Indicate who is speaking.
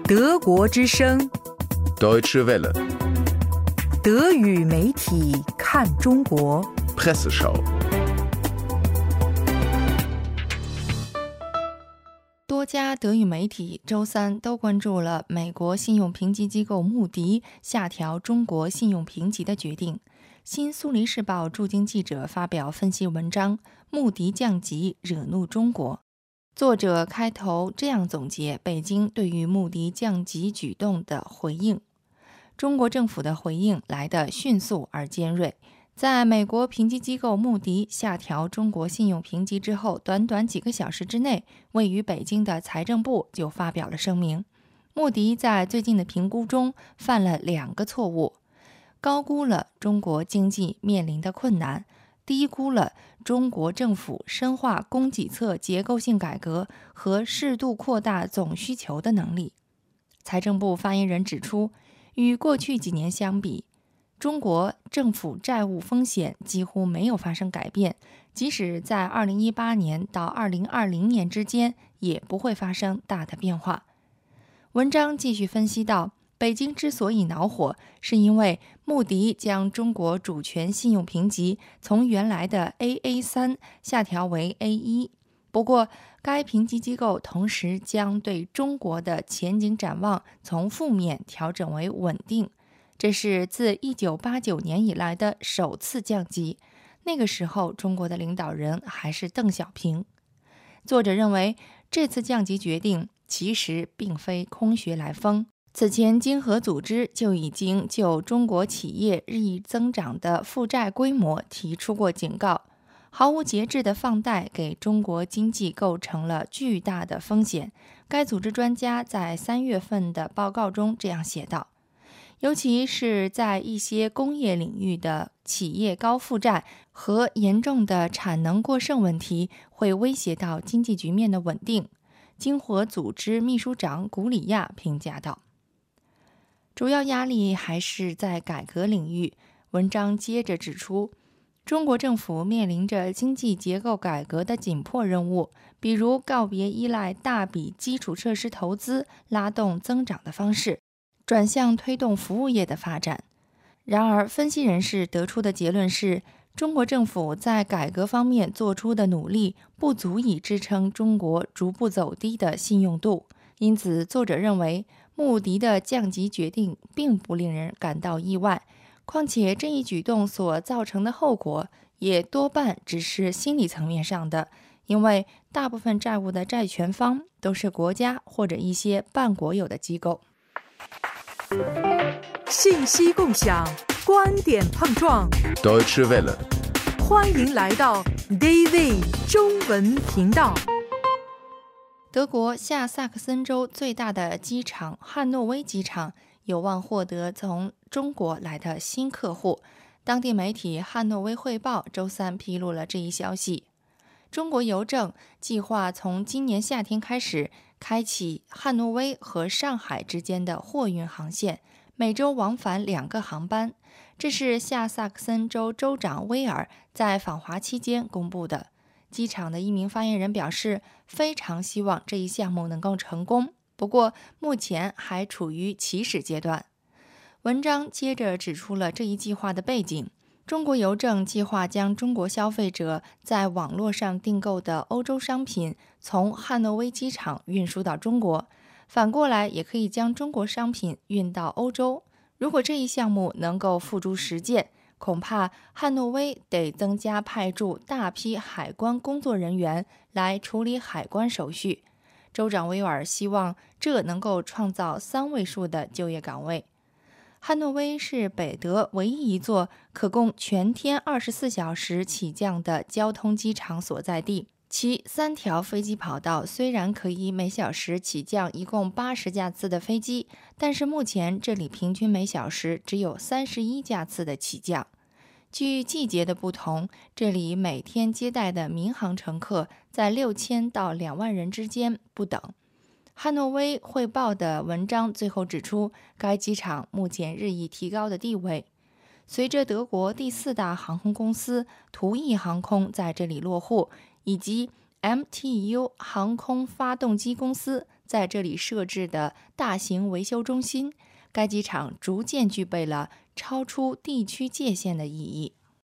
Speaker 1: 德国之声
Speaker 2: Deutsche Welle
Speaker 1: 德语媒体看中国
Speaker 2: Presseschau。
Speaker 3: 多家德语媒体周三都关注了美国信用评级机构穆迪下调中国信用评级的决定。新苏黎世报驻京记者发表分析文章，穆迪降级惹怒中国。作者开头这样总结北京对于穆迪降级举动的回应：中国政府的回应来得迅速而尖锐。在美国评级机构穆迪下调中国信用评级之后，短短几个小时之内，位于北京的财政部就发表了声明。穆迪在最近的评估中犯了2个错误，高估了中国经济面临的困难，低估了中国政府深化供给侧结构性改革和适度扩大总需求的能力。财政部发言人指出，与过去几年相比，中国政府债务风险几乎没有发生改变，即使在2018年到2020年之间，也不会发生大的变化。文章继续分析到，北京之所以恼火，是因为穆迪将中国主权信用评级从原来的 AA3 下调为 A1， 不过该评级机构同时将对中国的前景展望从负面调整为稳定，这是自1989年以来的首次降级，那个时候中国的领导人还是邓小平。作者认为，这次降级决定其实并非空穴来风。此前经合组织就已经就中国企业日益增长的负债规模提出过警告，毫无节制的放贷给中国经济构成了巨大的风险。该组织专家在3月份的报告中这样写道，尤其是在一些工业领域的企业高负债和严重的产能过剩问题会威胁到经济局面的稳定。经合组织秘书长古里亚评价道，主要压力还是在改革领域。文章接着指出，中国政府面临着经济结构改革的紧迫任务，比如告别依赖大笔基础设施投资拉动增长的方式，转向推动服务业的发展。然而，分析人士得出的结论是，中国政府在改革方面做出的努力不足以支撑中国逐步走低的信用度。因此，作者认为穆迪的降级决定并不令人感到意外，况且这一举动所造成的后果也多半只是心理层面上的，因为大部分债务的债权方都是国家或者一些半国有的机构。
Speaker 1: 信息共享，观点碰撞，
Speaker 2: Deutsche Welle
Speaker 1: 欢迎来到 Daily 中文频道。
Speaker 3: 德国下萨克森州最大的机场汉诺威机场有望获得从中国来的新客户。当地媒体《汉诺威汇报》周三披露了这一消息。中国邮政计划从今年夏天开始开启汉诺威和上海之间的货运航线，每周往返2个航班。这是下萨克森州州长威尔在访华期间公布的。机场的一名发言人表示，非常希望这一项目能够成功，不过目前还处于起始阶段。文章接着指出了这一计划的背景。中国邮政计划将中国消费者在网络上订购的欧洲商品从汉诺威机场运输到中国，反过来也可以将中国商品运到欧洲。如果这一项目能够付诸实践，恐怕汉诺威得增加派驻大批海关工作人员来处理海关手续。州长威尔希望这能够创造3位数的就业岗位。汉诺威是北德唯一一座可供全天24小时起降的交通机场所在地，其3条飞机跑道虽然可以每小时起降一共80架次的飞机，但是目前这里平均每小时只有31架次的起降。据季节的不同，这里每天接待的民航乘客在6000到2万人之间不等。汉诺威汇报的文章最后指出，该机场目前日益提高的地位。随着德国第4大航空公司途逸航空在这里落户，以及 MTU 航空发动机公司在这里设置的大型维修中心，该机场逐渐具备了超出地区界限的意义。